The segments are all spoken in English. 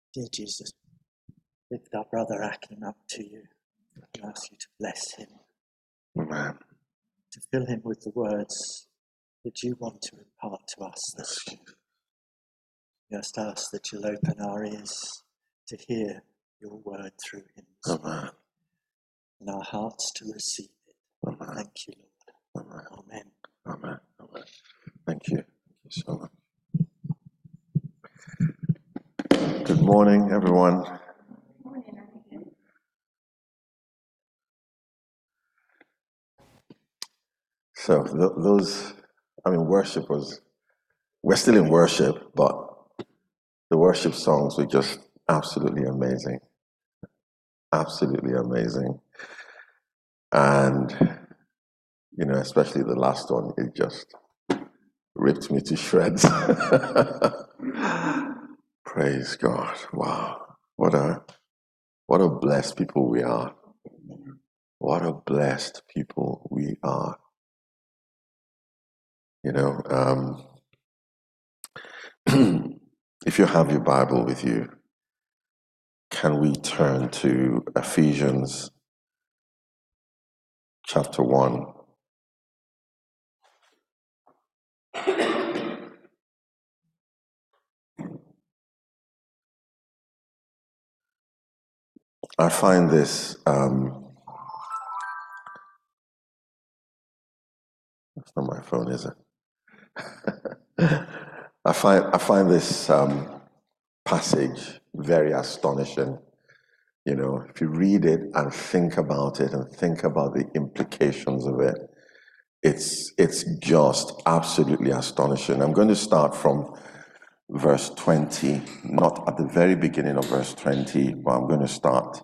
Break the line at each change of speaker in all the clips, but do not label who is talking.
Dear Jesus, lift our brother Akim up to you and ask you to bless him,
Amen.
to fill him with the words that you want to impart to us this morning. We just ask that you'll open our ears to hear your word through him this morning, and our hearts to receive it.
Amen.
Thank you, Lord.
Amen.
Amen.
Amen. Amen. Thank you. Thank you so much. Good morning, everyone. So worship we're still in worship, but the worship songs were just absolutely amazing. Absolutely amazing. And, especially the last one, it just ripped me to shreds. Praise God. Wow. What a blessed people we are. What a blessed people we are. If you have your Bible with you, can we turn to Ephesians chapter 1? I find this, that's not my phone, is it? I find this passage very astonishing. If you read it and think about it and think about the implications of it, it's just absolutely astonishing. I'm going to start from verse 20, not at the very beginning of verse 20, but I'm going to start.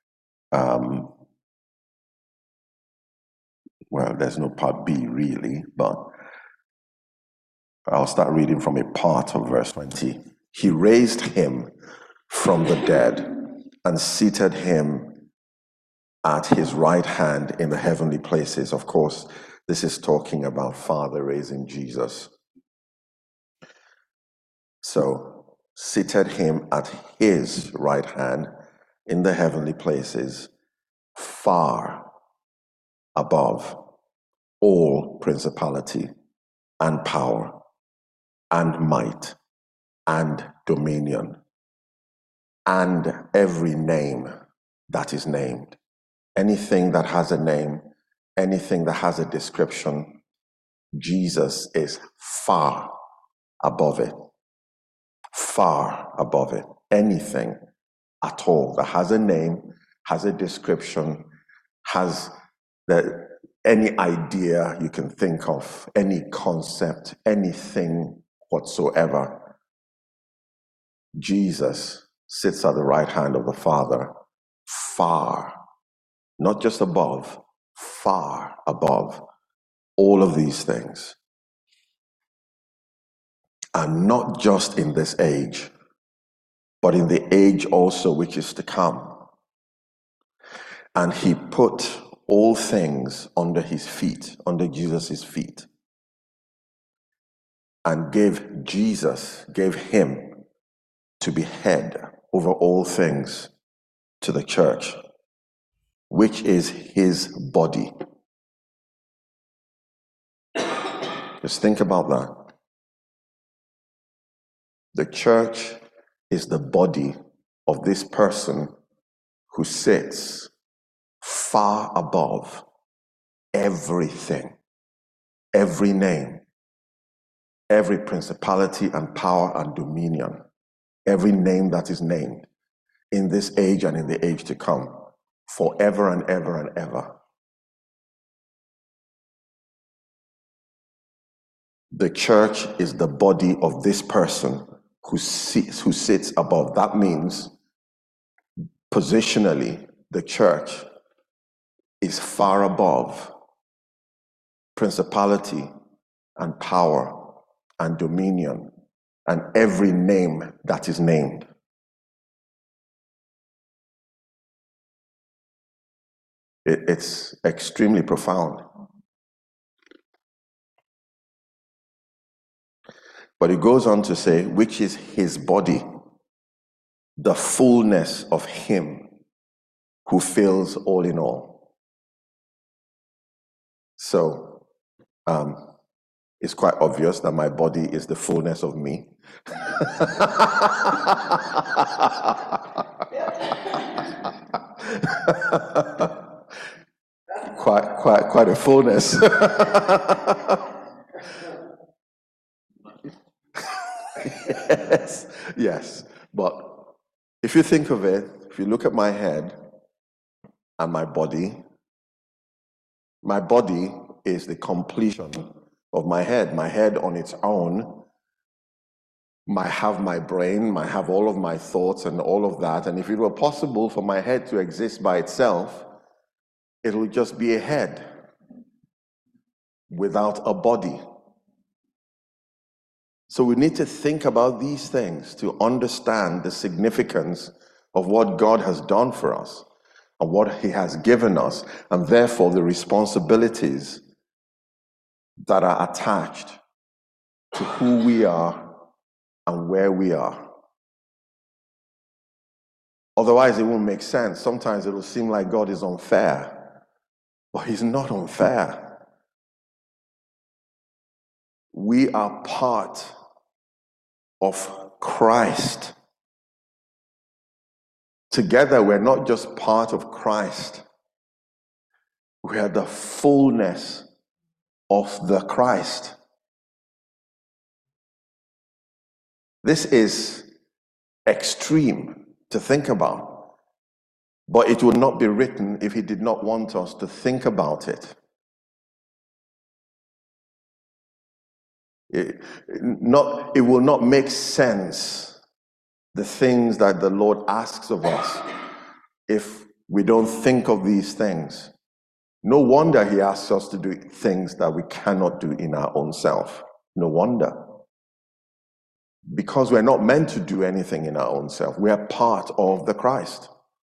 Well, there's no part B really, but I'll start reading from a part of verse 20. He raised him from the dead and seated him at his right hand in the heavenly places. Of course, this is talking about Father raising Jesus. So, seated him at his right hand in the heavenly places, far above all principality and power and might and dominion and every name that is named. Anything that has a name, anything that has a description, Jesus is far above it. Far above it. Anything at all that has a name, has a description, has any idea you can think of, any concept, anything whatsoever. Jesus sits at the right hand of the Father, far, not just above, far above all of these things. And not just in this age, but in the age also which is to come. And he put all things under his feet, under Jesus' feet, and gave him to be head over all things to the church, which is his body. Just think about that. The church is the body of this person who sits far above everything, every name, every principality and power and dominion, every name that is named in this age and in the age to come, forever and ever and ever. The church is the body of this person who sits above. That means, positionally, the church is far above principality and power and dominion and every name that is named. It's extremely profound. But it goes on to say, which is his body. the fullness of Him who fills all in all. So it's quite obvious that my body is the fullness of me. quite a fullness. yes. But if you think of it, if you look at my head and my body is the completion of my head. My head on its own might have my brain, might have all of my thoughts and all of that. And if it were possible for my head to exist by itself, it will just be a head without a body. So we need to think about these things to understand the significance of what God has done for us and what He has given us, and therefore the responsibilities that are attached to who we are and where we are. Otherwise, it won't make sense. Sometimes it will seem like God is unfair, but He's not unfair. We are part of Christ. Together, we're not just part of Christ. We are the fullness of the Christ. This is extreme to think about, but it would not be written if He did not want us to think about it. It will not make sense, the things that the Lord asks of us, if we don't think of these things. No wonder He asks us to do things that we cannot do in our own self. No wonder. Because we're not meant to do anything in our own self. We are part of the Christ.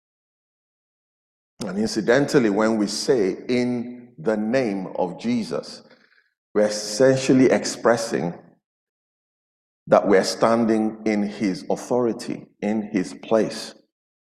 And incidentally, when we say in the name of Jesus, we're essentially expressing that we're standing in His authority, in His place.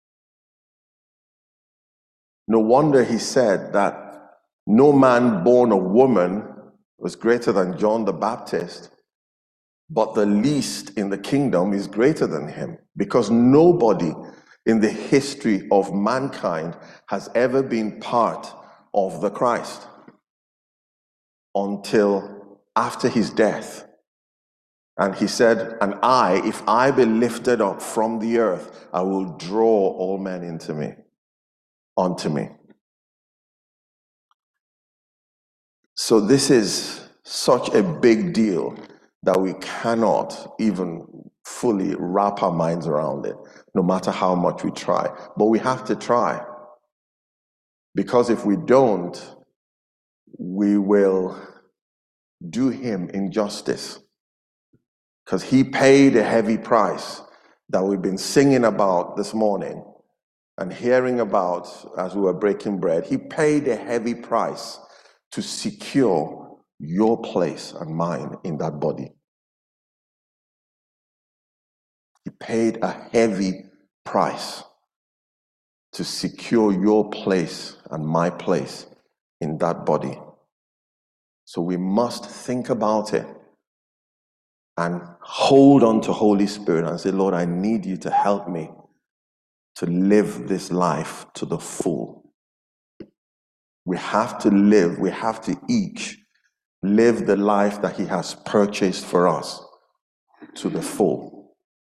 No wonder He said that no man born of woman was greater than John the Baptist, but the least in the kingdom is greater than him, because nobody in the history of mankind has ever been part of the Christ until after His death. And He said, and if I be lifted up from the earth, I will draw all men unto me. So this is such a big deal that we cannot even fully wrap our minds around it, no matter how much we try. But we have to try. Because if we don't, we will do Him injustice. Because He paid a heavy price that we've been singing about this morning and hearing about as we were breaking bread. He paid a heavy price to secure your place and mine in that body. He paid a heavy price to secure your place and my place in that body. So we must think about it and hold on to Holy Spirit and say, Lord, I need you to help me to live this life to the full. We have to each live the life that He has purchased for us to the full.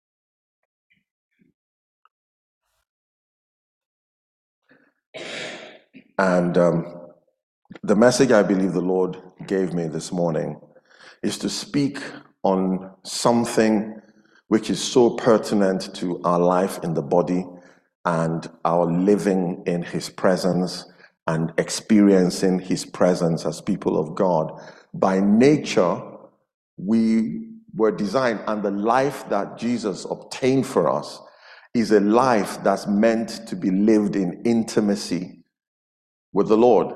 And the message I believe the Lord gave me this morning is to speak on something which is so pertinent to our life in the body and our living in His presence and experiencing His presence as people of God. By nature, we were designed, and the life that Jesus obtained for us is a life that's meant to be lived in intimacy with the Lord.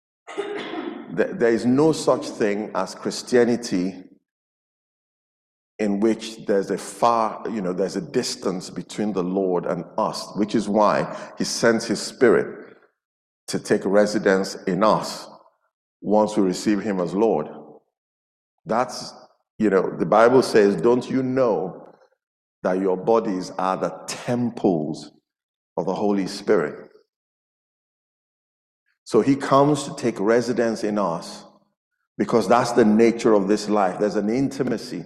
There is no such thing as Christianity in which there's there's a distance between the Lord and us, which is why he sends his Spirit to take residence in us once we receive him as Lord. That's, the Bible says, don't you know that your bodies are the temples of the Holy Spirit? So he comes to take residence in us because that's the nature of this life. There's an intimacy.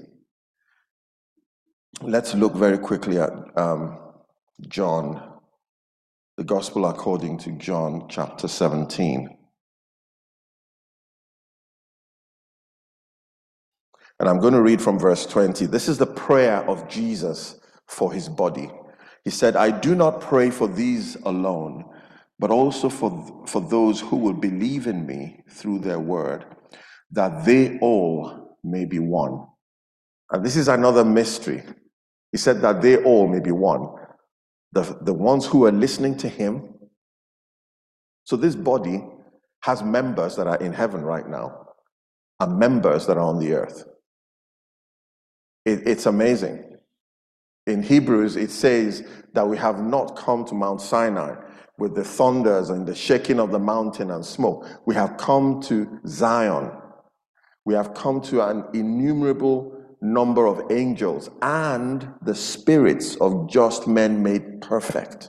Let's look very quickly at John, the Gospel according to John, chapter 17. And I'm going to read from verse 20. This is the prayer of Jesus for his body. He said, I do not pray for these alone, but also for those who will believe in me through their word, that they all may be one. And this is another mystery. He said that they all may be one. The ones who are listening to him. So this body has members that are in heaven right now and members that are on the earth. It's amazing. In Hebrews, it says that we have not come to Mount Sinai with the thunders and the shaking of the mountain and smoke. We have come to Zion. We have come to an innumerable number of angels and the spirits of just men made perfect.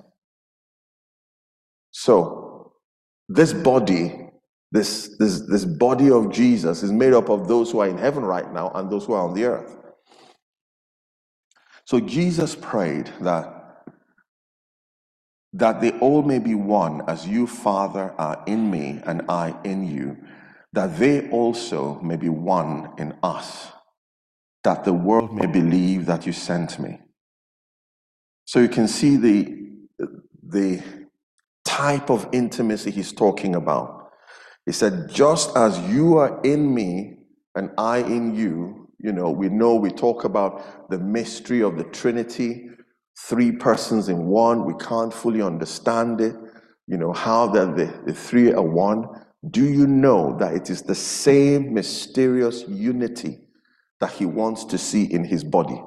So this body, this body of Jesus is made up of those who are in heaven right now and those who are on the earth. So Jesus prayed that they all may be one, as you, Father, are in me and I in you, that they also may be one in us, that the world may believe that you sent me. So you can see the type of intimacy he's talking about. He said, just as you are in me and I in you, we talk about the mystery of the Trinity, 3 persons in one. We can't fully understand it, how the 3 are one. Do you know that it is the same mysterious unity that he wants to see in his body?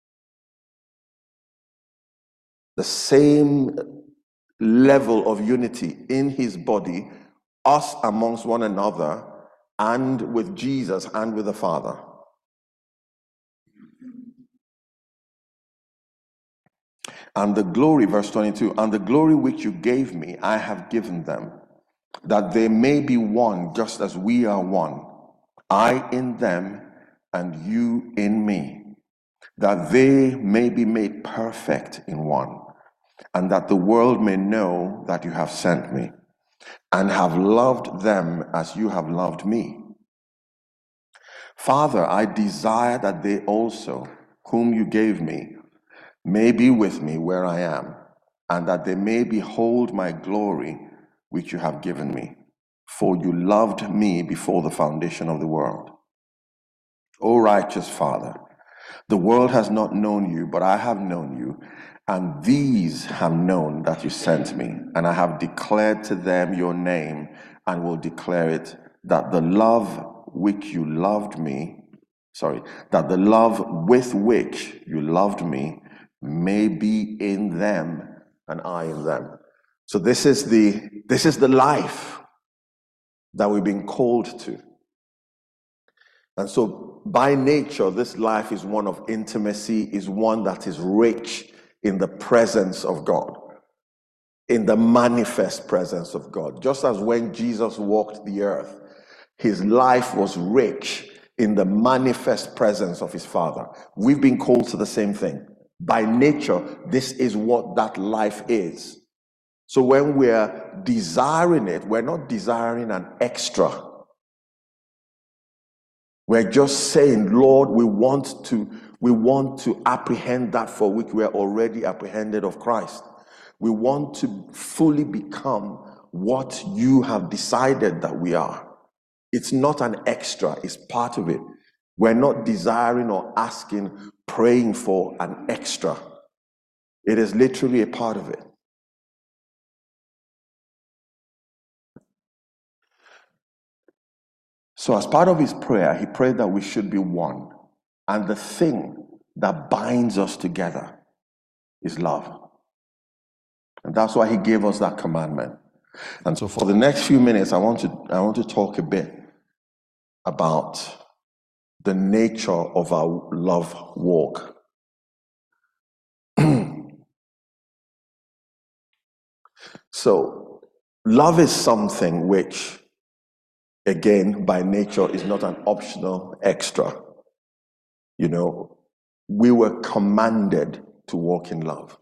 The same level of unity in his body, us amongst one another, and with Jesus and with the Father. And the glory, verse 22, and the glory which you gave me, I have given them, that they may be one just as we are one, I in them and you in me, that they may be made perfect in one, and that the world may know that you have sent me, and have loved them as you have loved me. Father, I desire that they also, whom you gave me, may be with me where I am, and that they may behold my glory which you have given me. For you loved me before the foundation of the world. O righteous Father, the world has not known you, but I have known you, and these have known that you sent me, and I have declared to them your name, and will declare it, that the love which you loved me, that the love with which you loved me may be in them, and I in them. So this is the life that we've been called to. And so by nature, this life is one of intimacy, is one that is rich in the presence of God, in the manifest presence of God. Just as when Jesus walked the earth, his life was rich in the manifest presence of his Father. We've been called to the same thing. By nature, this is what that life is. So when we're desiring it, we're not desiring an extra. We're just saying, Lord, we want to apprehend that for which we are already apprehended of Christ. We want to fully become what you have decided that we are. It's not an extra, it's part of it. We're not desiring or asking, praying for an extra. It is literally a part of it. So as part of his prayer, he prayed that we should be one. And the thing that binds us together is love. And that's why he gave us that commandment. And so for the next few minutes, I want to talk a bit about the nature of our love walk. So, love is something which, again, by nature, is not an optional extra. You know, we were commanded to walk in love.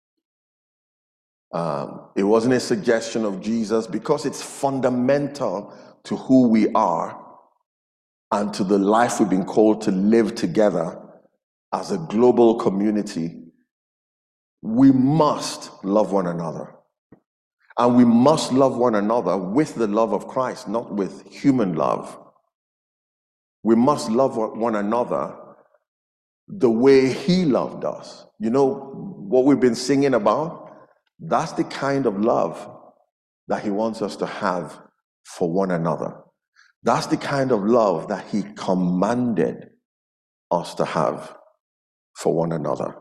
It wasn't a suggestion of Jesus, because it's fundamental to who we are and to the life we've been called to live together as a global community. We must love one another. And we must love one another with the love of Christ, not with human love. We must love one another the way he loved us. You know what we've been singing about? That's the kind of love that he wants us to have for one another. That's the kind of love that he commanded us to have for one another.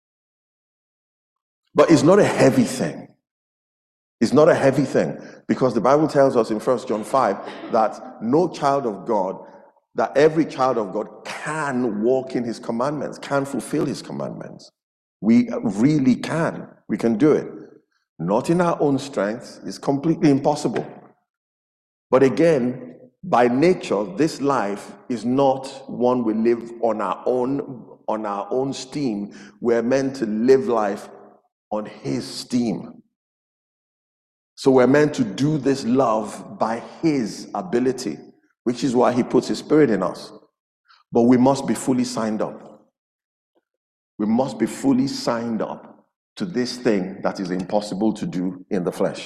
But it's not a heavy thing. It's not a heavy thing, because the Bible tells us in 1 John 5 that no child of God, that every child of God can walk in his commandments, can fulfill his commandments. We really can. We can do it. Not in our own strength. It's completely impossible. But again, by nature, this life is not one we live on our own steam. We're meant to live life on his steam. So we're meant to do this love by his ability, which is why he puts his spirit in us. But we must be fully signed up. We must be fully signed up to this thing that is impossible to do in the flesh.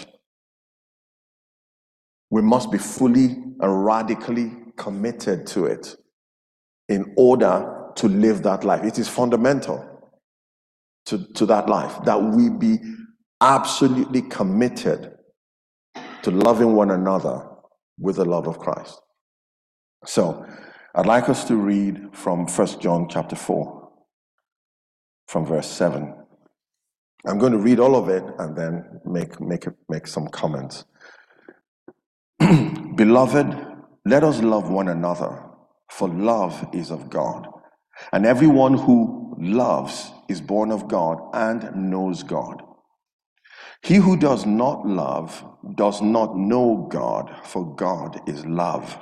We must be fully and radically committed to it in order to live that life. It is fundamental to that life, that we be absolutely committed to loving one another with the love of Christ. So, I'd like us to read from 1 John chapter 4, from verse 7. I'm going to read all of it and then make some comments. Beloved, let us love one another, for love is of God. And everyone who loves is born of God and knows God. He who does not love does not know God, for God is love.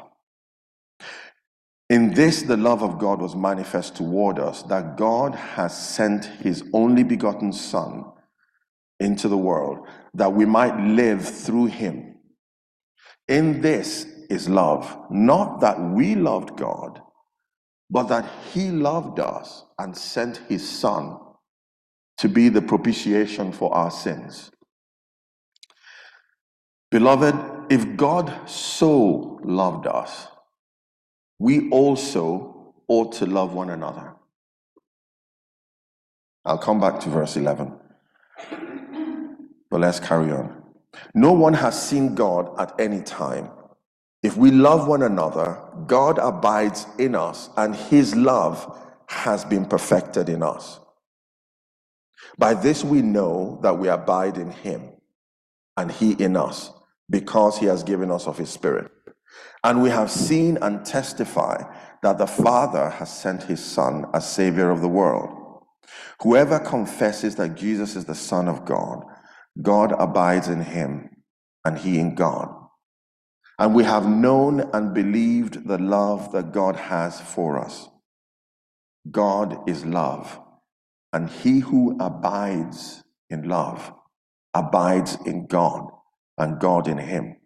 In this, the love of God was manifest toward us, that God has sent his only begotten Son into the world, that we might live through him. In this is love, not that we loved God, but that he loved us and sent his Son to be the propitiation for our sins. Beloved, if God so loved us, we also ought to love one another. I'll come back to verse 11. But let's carry on. No one has seen God at any time. If we love one another, God abides in us, and his love has been perfected in us. By this we know that we abide in him, and he in us, because he has given us of his Spirit. And we have seen and testify that the Father has sent his Son as Savior of the world. Whoever confesses that Jesus is the Son of God, God abides in him, and he in God. And we have known and believed the love that God has for us. God is love, and he who abides in love abides in God, and God in him.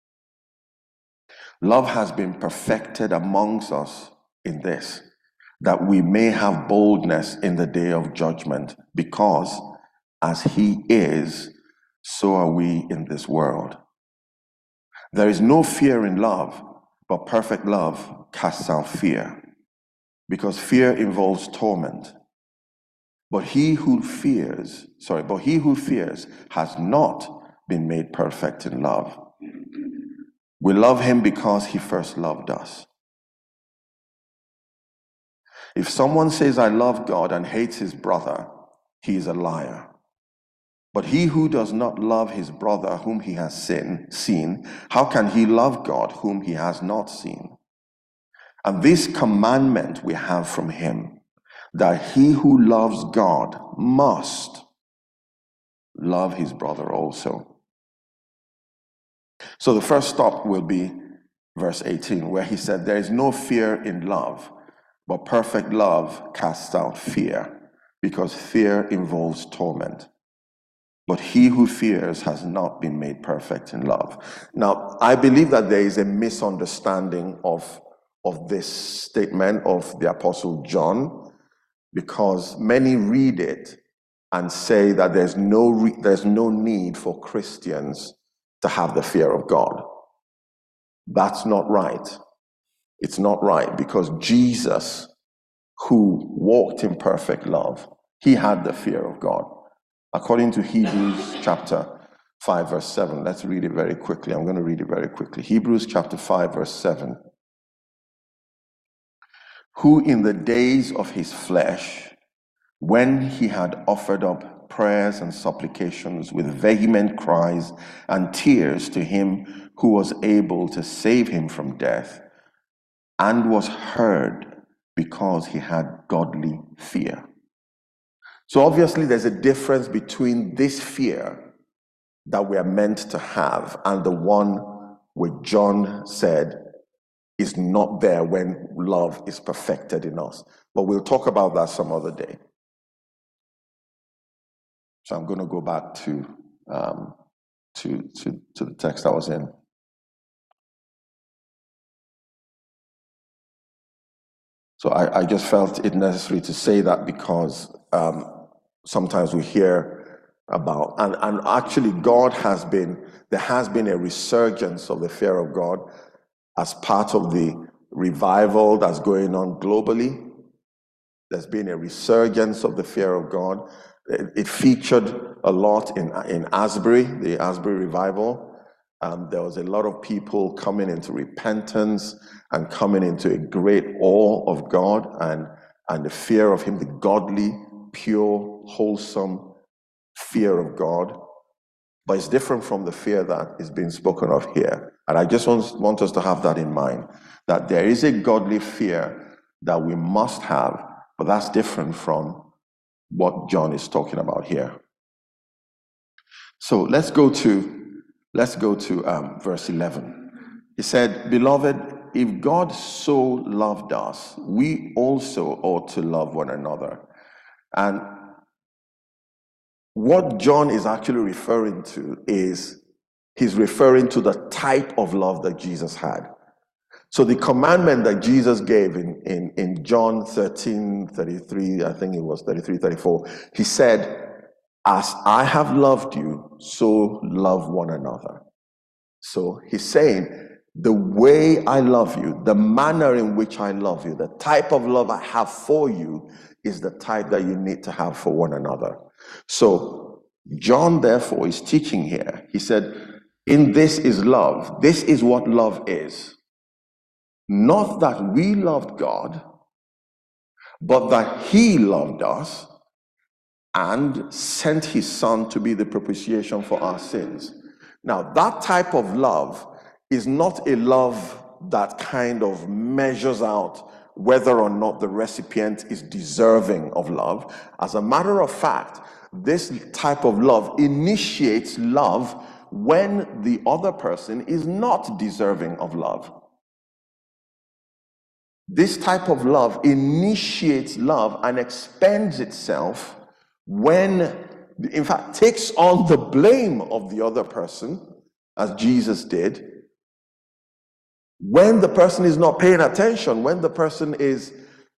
Love has been perfected amongst us in this, that we may have boldness in the day of judgment, because as he is, so are we in this world. There is no fear in love, but perfect love casts out fear, because fear involves torment. But he who fears has not been made perfect in love. We love him because he first loved us. If someone says, I love God and hates his brother, he is a liar. But he who does not love his brother whom he has seen, how can he love God whom he has not seen? And this commandment we have from him, that he who loves God must love his brother also. So the first stop will be verse 18, where he said, there is no fear in love, but perfect love casts out fear, because fear involves torment. But he who fears has not been made perfect in love. Now, I believe that there is a misunderstanding of this statement of the Apostle John, because many read it and say that there's no need for Christians to have the fear of God. That's not right. It's not right, because Jesus, who walked in perfect love, he had the fear of God. According to Hebrews chapter 5, verse 7, let's read it very quickly. I'm going to read it very quickly. Hebrews chapter 5, verse 7. Who in the days of his flesh, when he had offered up prayers and supplications with vehement cries and tears to him who was able to save him from death, and was heard because he had godly fear. So obviously there's a difference between this fear that we are meant to have and the one which John said is not there when love is perfected in us. But we'll talk about that some other day. So I'm going to go back to the text I was in. So I just felt it necessary to say that, because sometimes we hear about, and actually there has been a resurgence of the fear of God as part of the revival that's going on globally. There's been a resurgence of the fear of God. It featured a lot in Asbury, the Asbury revival. There was a lot of people coming into repentance and coming into a great awe of God and the fear of him, the godly, pure, wholesome fear of God. But it's different from the fear that is being spoken of here. And I just want us to have that in mind, that there is a godly fear that we must have, but that's different from what John is talking about here. So let's go to verse 11. He said, beloved, if God so loved us, we also ought to love one another. And what John is actually referring to is, he's referring to the type of love that Jesus had. So the commandment that Jesus gave in John 13:33, I think it was 33:34, he said, as I have loved you, so love one another. So he's saying, the way I love you, the manner in which I love you, the type of love I have for you is the type that you need to have for one another. So John, therefore, is teaching here. He said, in this is love. This is what love is. Not that we loved God, but that he loved us and sent his son to be the propitiation for our sins. Now, that type of love is not a love that kind of measures out whether or not the recipient is deserving of love. As a matter of fact, this type of love initiates love when the other person is not deserving of love. This type of love initiates love and expends itself when, in fact, takes on the blame of the other person, as Jesus did, when the person is not paying attention, when the person is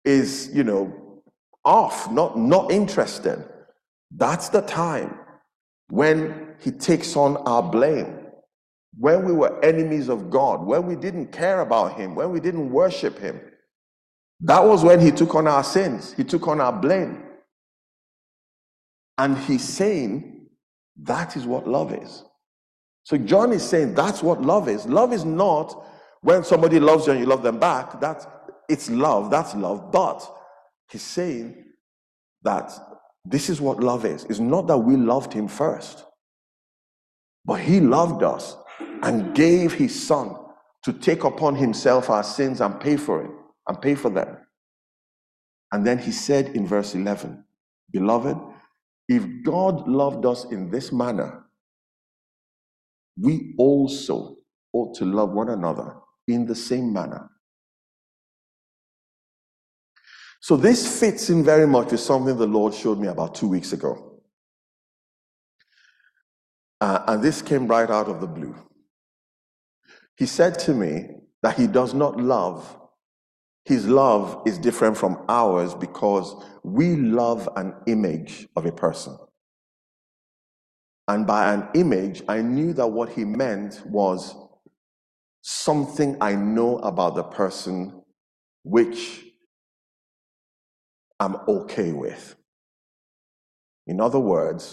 off, not interested. That's the time when he takes on our blame. When we were enemies of God, when we didn't care about him, when we didn't worship him, that was when he took on our sins. He took on our blame. And he's saying that is what love is. So John is saying that's what love is. Love is not when somebody loves you and you love them back. It's love. That's love. But He's saying that this is what love is. It's not that we loved him first, but he loved us and gave his son to take upon himself our sins and pay for it and pay for them. And then he said in verse 11, beloved, if God loved us in this manner, we also ought to love one another in the same manner. So this fits in very much with something the Lord showed me about 2 weeks ago. And this came right out of the blue. He said to me that he does not love. His love is different from ours because we love an image of a person. And by an image, I knew that what he meant was something I know about the person which I'm okay with. In other words,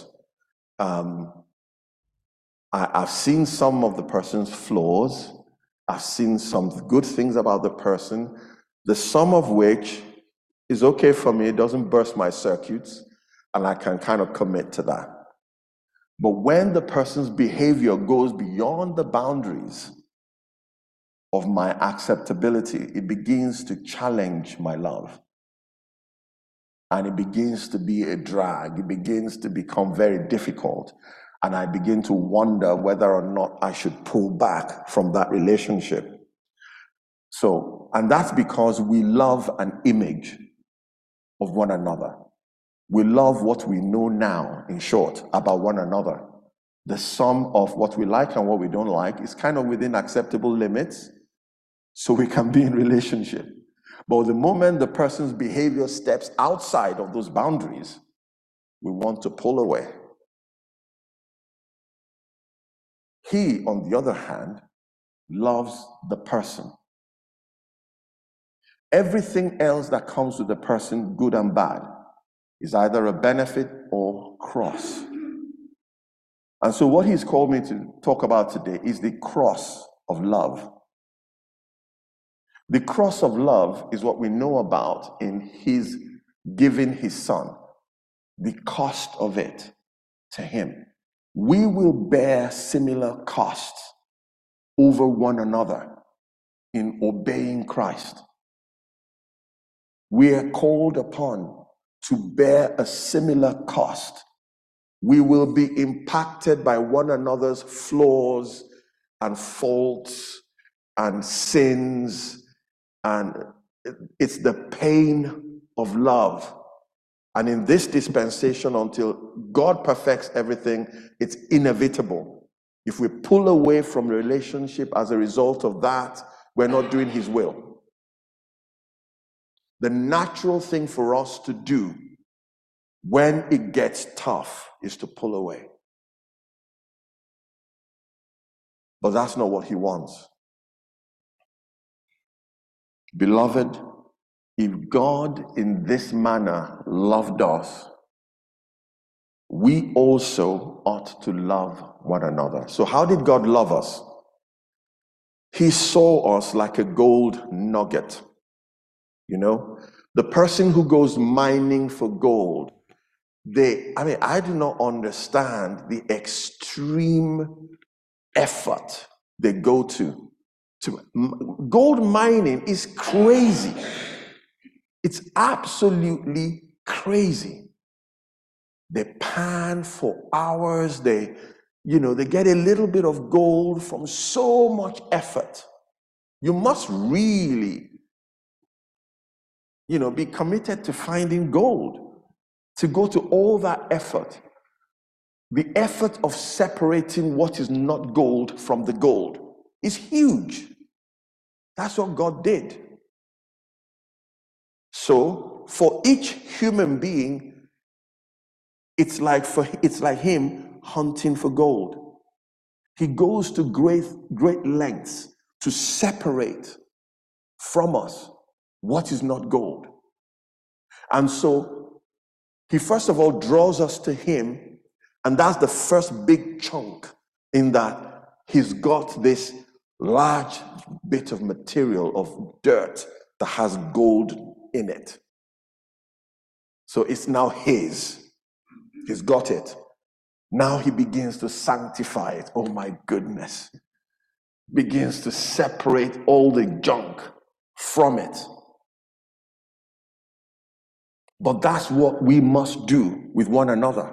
I've seen some of the person's flaws. I've seen some good things about the person, the sum of which is okay for me. It doesn't burst my circuits, and I can kind of commit to that. But when the person's behavior goes beyond the boundaries of my acceptability, it begins to challenge my love. And it begins to be a drag. It begins to become very difficult. And I begin to wonder whether or not I should pull back from that relationship. And that's because we love an image of one another. We love what we know now, in short, about one another. The sum of what we like and what we don't like is kind of within acceptable limits, so we can be in relationship. But the moment the person's behavior steps outside of those boundaries, we want to pull away. He, on the other hand, loves the person. Everything else that comes with the person, good and bad, is either a benefit or cross. And so what he's called me to talk about today is the cross of love. The cross of love is what we know about in his giving his son, the cost of it to him. We will bear similar costs over one another in obeying Christ. We are called upon to bear a similar cost. We will be impacted by one another's flaws and faults and sins, and it's the pain of love. And in this dispensation, until God perfects everything, it's inevitable. If we pull away from relationship as a result of that, we're not doing his will. The natural thing for us to do when it gets tough is to pull away. But that's not what he wants. Beloved, if God in this manner loved us, we also ought to love one another. So how did God love us? He saw us like a gold nugget. You know, the person who goes mining for gold, I do not understand the extreme effort they go to. Gold mining is crazy. It's absolutely crazy. They pan for hours. They get a little bit of gold from so much effort. You must really, be committed to finding gold, to go to all that effort. The effort of separating what is not gold from the gold is huge. That's what God did. So for each human being, it's like him hunting for gold. He goes to great lengths to separate from us what is not gold. And so he first of all draws us to him, and that's the first big chunk, in that he's got this large bit of material, of dirt, that has gold in it. So it's now his. He's got it. Now he begins to sanctify it. Oh my goodness. Begins to separate all the junk from it. But that's what we must do with one another.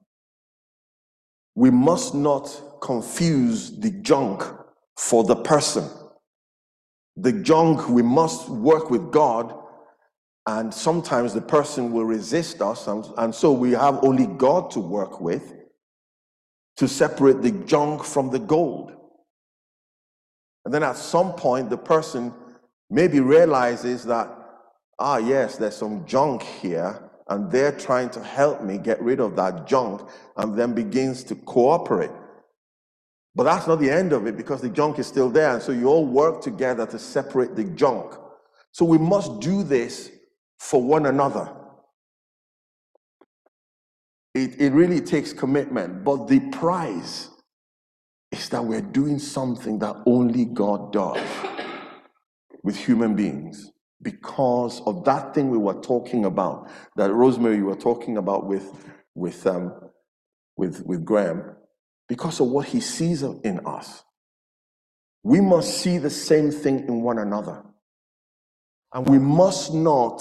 We must not confuse the junk for the person. The junk, we must work with God, and sometimes the person will resist us, and so we have only God to work with to separate the junk from the gold. And then at some point, the person maybe realizes that, yes, there's some junk here, and they're trying to help me get rid of that junk, and then begins to cooperate. But that's not the end of it, because the junk is still there, and so you all work together to separate the junk. So we must do this for one another. It really takes commitment, but the prize is that we're doing something that only God does with human beings, because of that thing we were talking about, that Rosemary, you were talking about with Graham, because of what he sees in us. We must see the same thing in one another. And we must not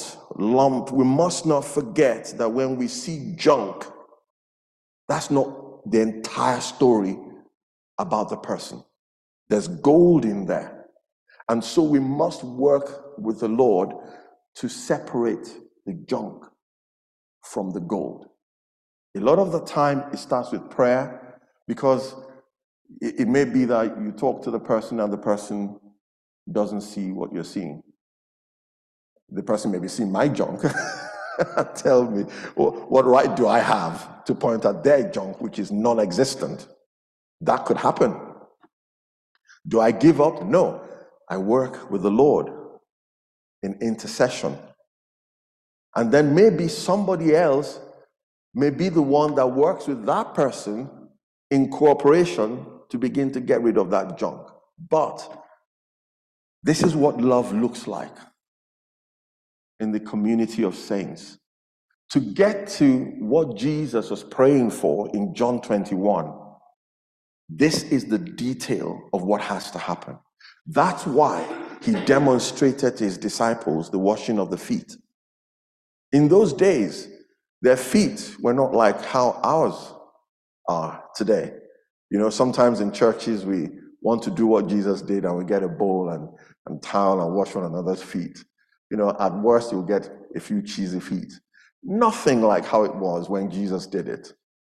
forget that when we see junk, that's not the entire story about the person. There's gold in there. And so we must work with the Lord to separate the junk from the gold. A lot of the time it starts with prayer, because it may be that you talk to the person and the person doesn't see what you're seeing. The person may be seeing my junk. Tell me, what right do I have to point at their junk, which is non-existent? That could happen. Do I give up? No. I work with the Lord in intercession. And then maybe somebody else may be the one that works with that person in cooperation to begin to get rid of that junk. But this is what love looks like in the community of saints. To get to what Jesus was praying for in John 21, this is the detail of what has to happen. That's why he demonstrated to his disciples the washing of the feet. In those days, their feet were not like how ours are today. You know, sometimes in churches we want to do what Jesus did, and we get a bowl and towel and wash one another's feet. You know, at worst you'll get a few cheesy feet. Nothing like how it was when Jesus did it.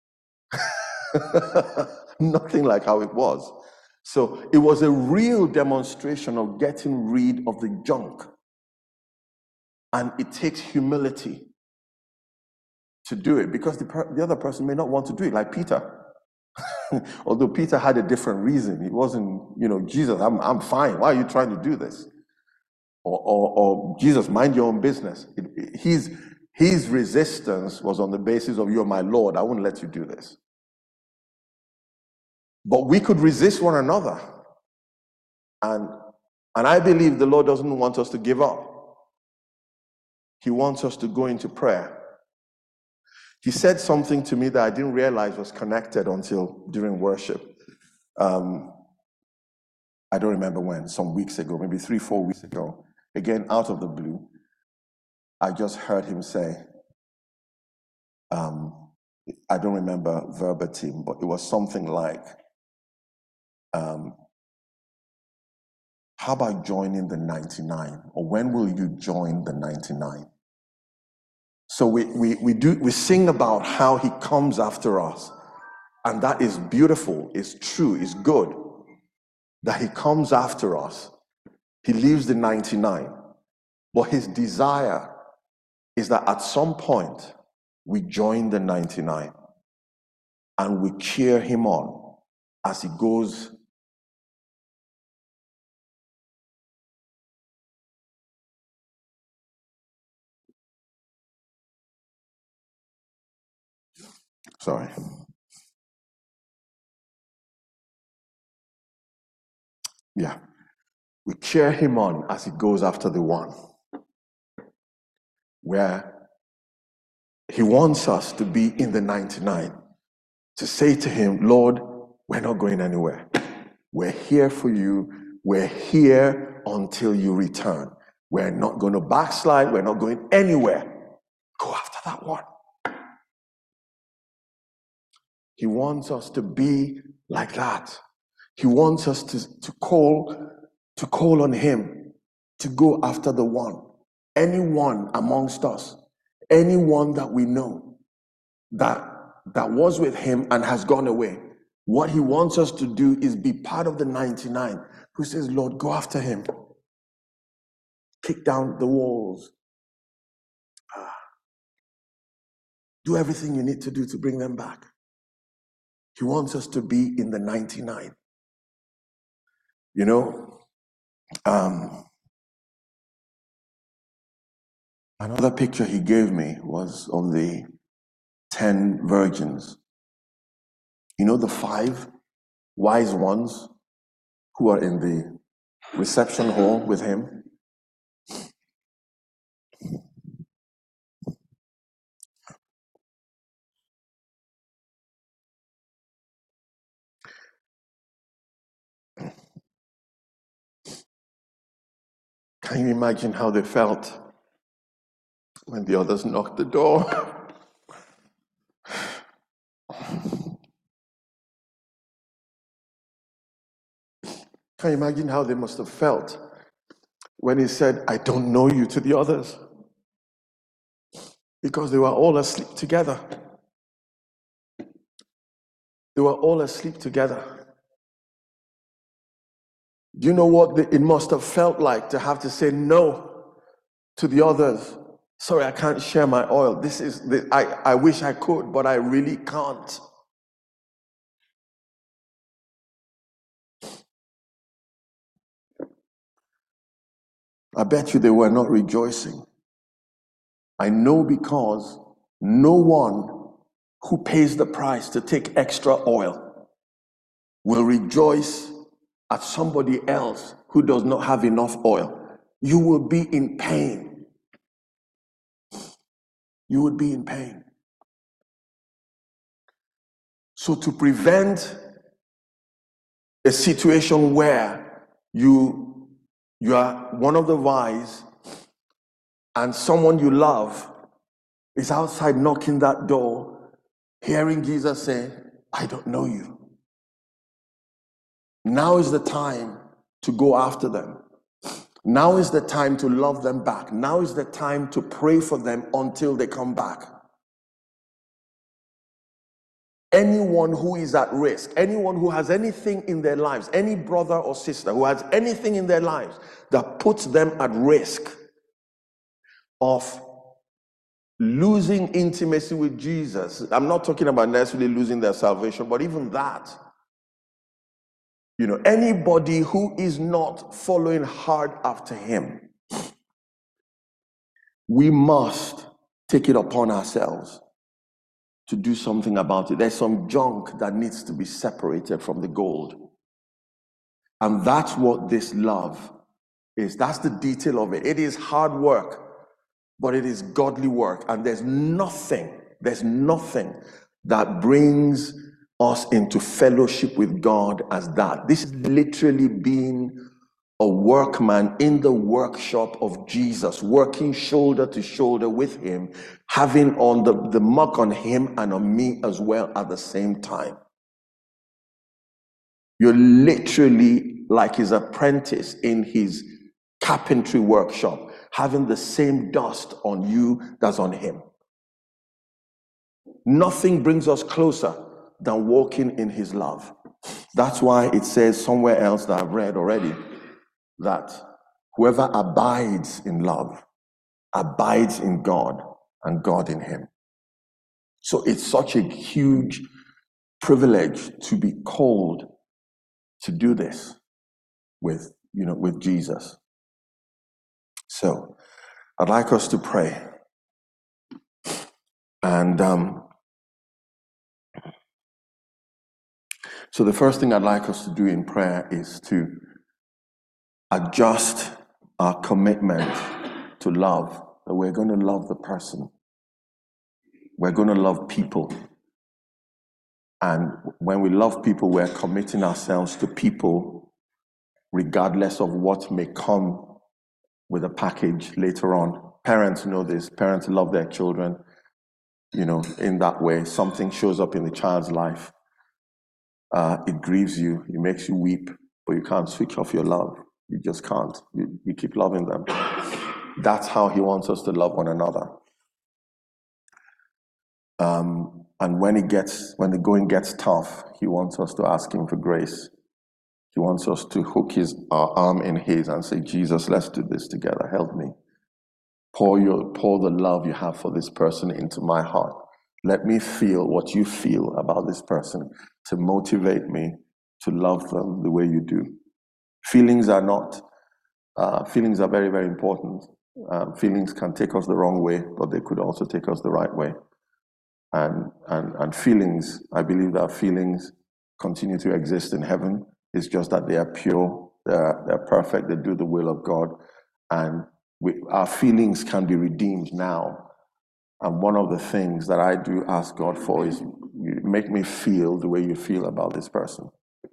Nothing like how it was. So it was a real demonstration of getting rid of the junk. And it takes humility to do it, because the other person may not want to do it, like Peter. Although Peter had a different reason. He wasn't, Jesus, I'm fine. Why are you trying to do this? Or Jesus, mind your own business. His resistance was on the basis of, you're my Lord, I wouldn't let you do this. But we could resist one another. And I believe the Lord doesn't want us to give up. He wants us to go into prayer. He said something to me that I didn't realize was connected until during worship. I don't remember when, some weeks ago, maybe 3-4 weeks ago, again, out of the blue, I just heard him say, I don't remember verbatim, but it was something like, how about joining the 99? Or when will you join the 99? So we sing about how he comes after us. And that is beautiful, it's true, it's good that he comes after us. He leaves the 99. But his desire is that at some point we join the 99 and we cheer him on as he goes. Sorry. Yeah. We cheer him on as he goes after the one. Where He wants us to be in the 99, to say to him, Lord, we're not going anywhere. We're here for you. We're here until you return. We're not going to backslide. We're not going anywhere. Go after that one. He wants us to be like that. He wants us to call on him, to go after the one. Anyone amongst us, anyone that we know that was with him and has gone away. What he wants us to do is be part of the 99 who says, Lord, go after him. Kick down the walls. Do everything you need to do to bring them back. He wants us to be in the 99. You know, another picture he gave me was of the 10 virgins. You know, the 5 wise ones who are in the reception hall with him. Can you imagine how they felt when the others knocked the door? Can you imagine how they must have felt when he said, I don't know you, to the others? Because they were all asleep together. They were all asleep together. Do you know what it must have felt like to have to say no to the others? Sorry, I can't share my oil. I wish I could, but I really can't. I bet you they were not rejoicing. I know, because no one who pays the price to take extra oil will rejoice at somebody else who does not have enough oil. You will be in pain. You would be in pain. So to prevent a situation where you are one of the wise and someone you love is outside knocking that door, hearing Jesus say, I don't know you. Now is the time to go after them. Now is the time to love them back. Now is the time to pray for them until they come back. Anyone who is at risk, anyone who has anything in their lives, any brother or sister who has anything in their lives that puts them at risk of losing intimacy with Jesus. I'm not talking about necessarily losing their salvation, but even that. You know, anybody who is not following hard after him, we must take it upon ourselves to do something about it. There's some junk that needs to be separated from the gold. And that's what this love is. That's the detail of it. It is hard work, but it is godly work. And there's nothing that brings us into fellowship with God as that. This is literally being a workman in the workshop of Jesus, working shoulder to shoulder with him, having on the mark on him and on me as well at the same time. You're literally like his apprentice in his carpentry workshop, having the same dust on you that's on him. Nothing brings us closer than walking in his love. That's why it says somewhere else that I've read already that whoever abides in love abides in God and God in him. So it's such a huge privilege to be called to do this with Jesus. So I'd like us to pray. And so the first thing I'd like us to do in prayer is to adjust our commitment to love, that we're going to love the person. We're going to love people. And when we love people, we're committing ourselves to people regardless of what may come with a package later on. Parents know this. Parents love their children, in that way. Something shows up in the child's life. It grieves you. It makes you weep, but you can't switch off your love. You just can't. You keep loving them. That's how he wants us to love one another. And when the going gets tough, he wants us to ask him for grace. He wants us to hook our arm in his and say, Jesus, let's do this together. Help me. Pour the love you have for this person into my heart. Let me feel what you feel about this person to motivate me to love them the way you do. Feelings are very, very important. Feelings can take us the wrong way, but they could also take us the right way. And feelings, I believe that feelings continue to exist in heaven. It's just that they are pure, they're perfect, they do the will of God. And our feelings can be redeemed now. And one of the things that I do ask God for is, make me feel the way you feel about this person.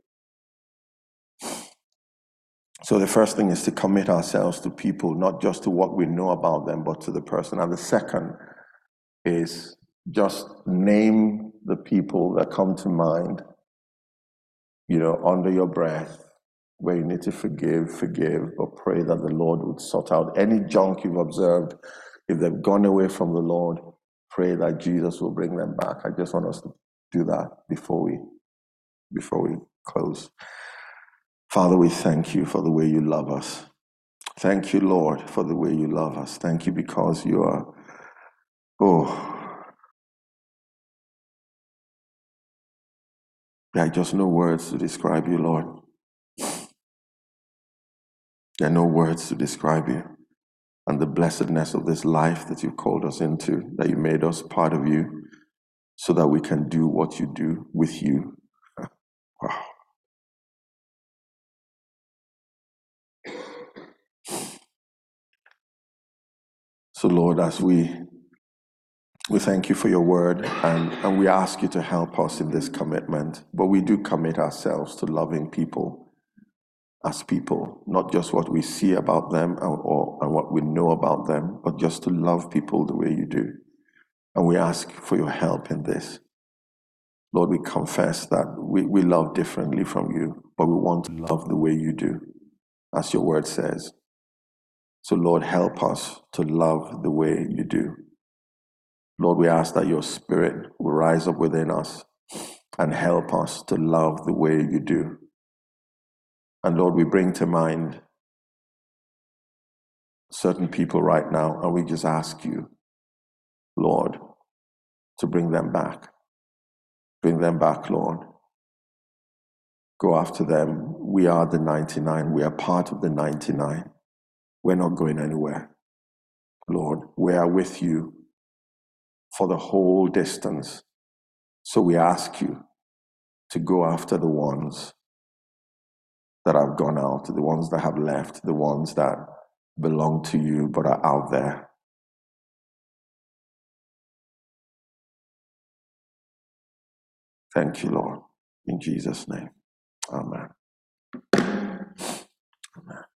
So the first thing is to commit ourselves to people, not just to what we know about them, but to the person. And the second is just name the people that come to mind, under your breath, where you need to forgive, but pray that the Lord would sort out any junk you've observed. If they've gone away from the Lord, pray that Jesus will bring them back. I just want us to do that before we close. Father, we thank you for the way you love us. Thank you, Lord, for the way you love us. Thank you because you are, there are just no words to describe you, Lord. There are no words to describe you and the blessedness of this life that you've called us into, that you made us part of you so that we can do what you do with you. Wow. So, Lord, as we thank you for your word, and we ask you to help us in this commitment, but we do commit ourselves to loving people as people, not just what we see about them and what we know about them, but just to love people the way you do. And we ask for your help in this. Lord, we confess that we love differently from you, but we want to love the way you do, as your word says. So, Lord, help us to love the way you do. Lord, we ask that your spirit will rise up within us and help us to love the way you do. And Lord, we bring to mind certain people right now, and we just ask you, Lord, to bring them back. Bring them back, Lord. Go after them. We are the 99. We are part of the 99. We're not going anywhere. Lord, we are with you for the whole distance. So we ask you to go after the ones that have gone out, the ones that have left, the ones that belong to you but are out there. Thank you, Lord. In Jesus' name. Amen. Amen.